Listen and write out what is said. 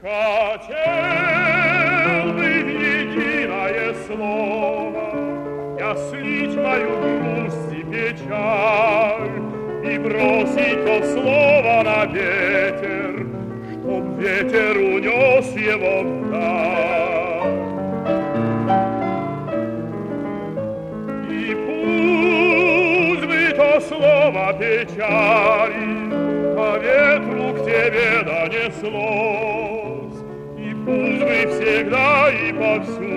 Хотел бы в единое слово я слить мою грусть и печаль и бросить то слово на ветер, чтоб ветер унес его вдаль. И пусть бы то слово печали по ветру к тебе донеслось, и пусть бы всегда и повсюду